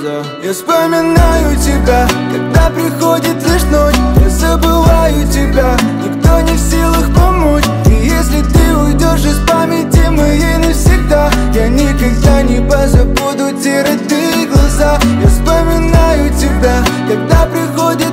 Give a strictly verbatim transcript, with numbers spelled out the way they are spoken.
глаза. Я вспоминаю тебя, когда приходит лишь ночь. Я забываю тебя, никто не в силах помочь. И если ты уйдешь из памяти моей навсегда, я никогда не позабуду те родные глаза. Я вспоминаю тебя, когда приходит